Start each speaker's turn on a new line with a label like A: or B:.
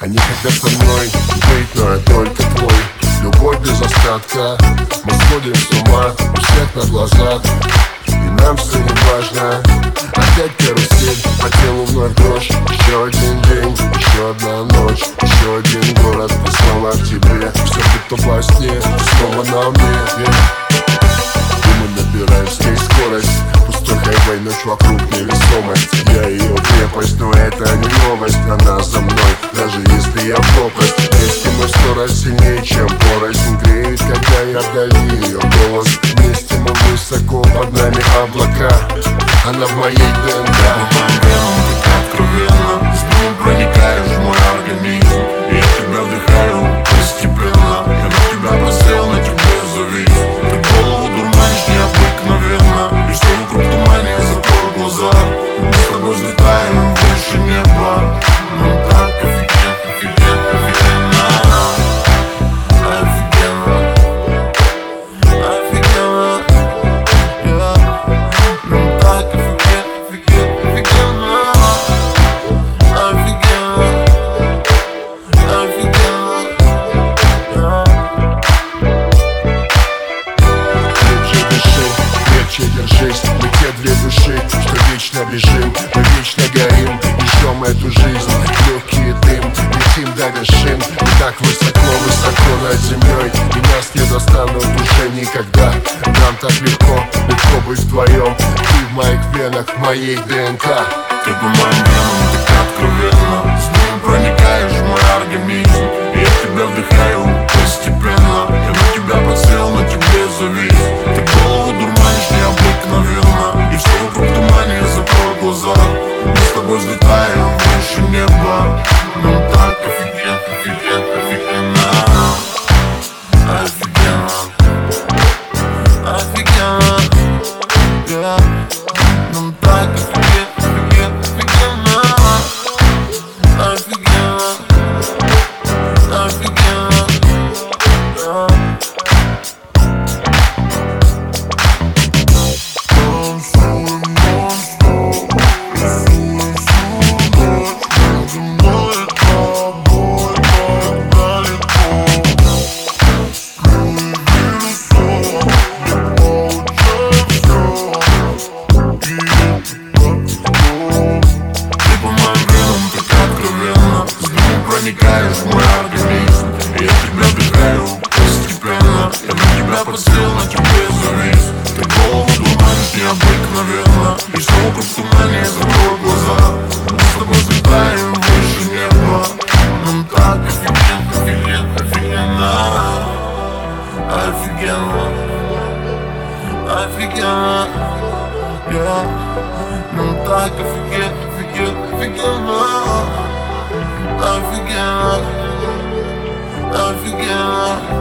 A: Они хотят со мной быть, но я только твой. Любовь без остатка, мы сходим с ума у всех на глазах, и нам все не важно. Опять карусель, по телу вновь дрожь. Еще один день, еще одна ночь, еще один город, и снова к тебе. Все будто во сне, снова на мне. И мы набираем с ней скорость. Пустой хайвей, ночь вокруг невесомость. Я ее крепость, но это не новость. Она за мной, даже если я в пропасть. Вместе мы 100 раз сильнее, чем порознь. Греет, когда я вдали ее голос. Вместе мы высоко, под нами облака. Она в моей ДНК.
B: Откровенно, с ним проникаешь в мой организм, и я тебя вдыхаю постепенно. Я на тебя просел, на тебе завис. Ты голову дурманишь необыкновенно, и все вокруг тумане, закрой глаза. Мы с тобой взлетаем выше неба. Ну так офигенно, офигенно, офигенно. Офигенно, офигенно, yeah. Ну так офигенно, офигенно, офигенно.
A: Держись, мы те две души, что вечно бежим, мы вечно горим и ждем эту жизнь. Легкий дым, летим до вершин, и так высоко над землей, и нас не достанут уже никогда. Нам так легко быть вдвоем. Ты в моих венах, в моей ДНК.
B: Ты по моим венам так откровенно, с ним проникаешь в мой организм, и я тебя вдыхаю постепенно. Я на тебя подсел, на тебе завис. Ты голову дурманишь необыкновенно, и все вокруг тумане, закрой глаза. Мы с тобой взлетаем выше неба. Ну так офигенно, офигенно, офигенно. Офигенно, офигенно, yeah. Ну так офигенно, офигенно, офигенно, офигенно, офигенно, yeah. Проникаешь в мой организм, и я тебя вдыхаю постепенно. Я на тебя подсел, на тебе завис. Ты голову дурманишь необыкновенно, и все вокруг тумане, закрой глаза. Мы с тобой взлетаем выше неба. Ну так офигенно, офигенно, офигенно. Офигенно, офигенно, yeah. Ну так офигенно, офигенно, офигенно. Офигенно, офигенно.